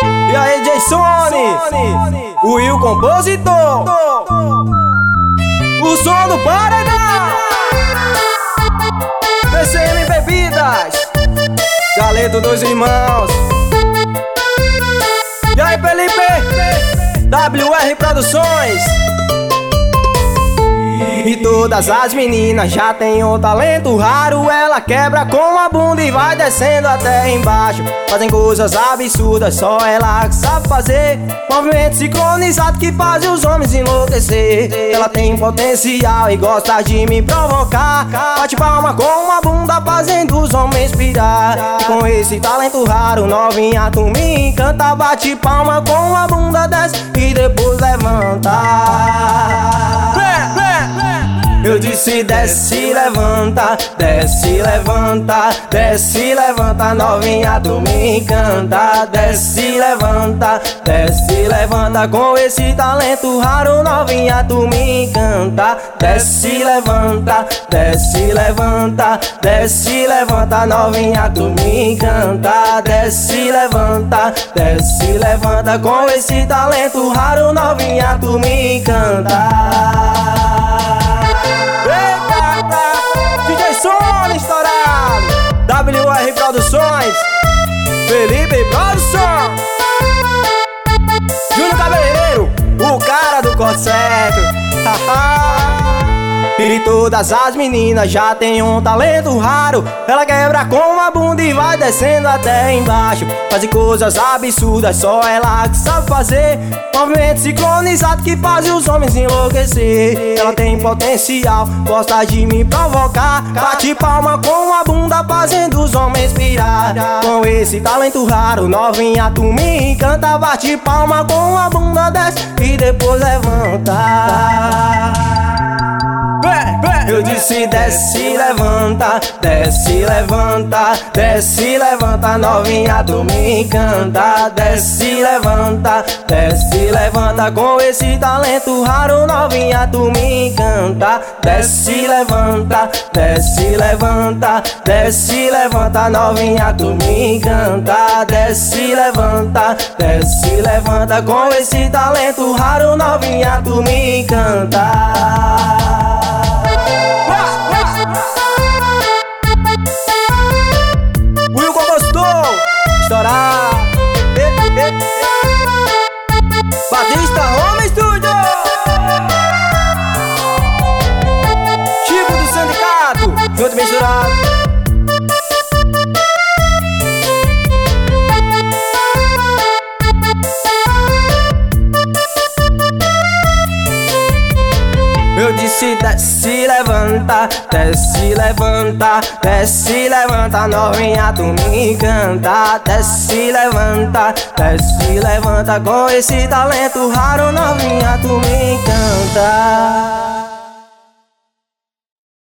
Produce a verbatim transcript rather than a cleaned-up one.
E aí, Jason, o Will compositor, o som do paredão, T C M Bebidas, Galeto dos Irmãos. E aí, Felipe, W R Produções. E todas as meninas já tem um talento raro. Ela quebra com a bunda e vai descendo até embaixo. Fazem coisas absurdas, só ela que sabe fazer. Movimento sincronizado que faz os homens enlouquecer. Ela tem potencial e gosta de me provocar. Bate palma com a bunda fazendo os homens pirar. E com esse talento raro, novinha, tu me encanta. Bate palma com a bunda, desce e depois levanta. Eu disse desce, levanta, desce, levanta, desce, levanta, novinha, tu me encanta. Desce, levanta, desce, levanta, com esse talento raro, novinha, tu me encanta. Desce, levanta, desce, levanta, desce, levanta, novinha, tu me encanta. Desce, levanta, desce, levanta, com esse talento raro, novinha, tu me encanta. D J Sony estourado, W R Produções, Felipe Produção, Júnior Cabeleireiro, o cara do corte certo. E todas as meninas já tem um talento raro. Ela quebra com a bunda e vai descendo até embaixo. Faz coisas absurdas, só ela que sabe fazer. Movimento sincronizado que faz os homens enlouquecer. Ela tem potencial, gosta de me provocar. Bate palma com a bunda fazendo os homens pirar. Com esse talento raro, novinha, tu me encanta. Bate palma com a bunda, desce e depois levanta. Eu disse desce, levanta, desce, levanta, desce, levanta, novinha, tu me encanta. Desce, levanta, desce, levanta, com esse talento raro, novinha, tu me encanta. Desce, levanta, desce, levanta, desce, levanta, novinha, tu me encanta. Desce, levanta, desce, levanta, com esse talento raro, novinha, tu me encanta. Will compositor, estourar. eh, eh, eh. Batista Home Studio, Chico do Sindicato, junto e misturado. Eu disse desce, levanta, desce, levanta, desce, levanta, novinha, tu me encanta. Desce, levanta, desce, levanta, com esse talento raro, novinha, tu me encanta.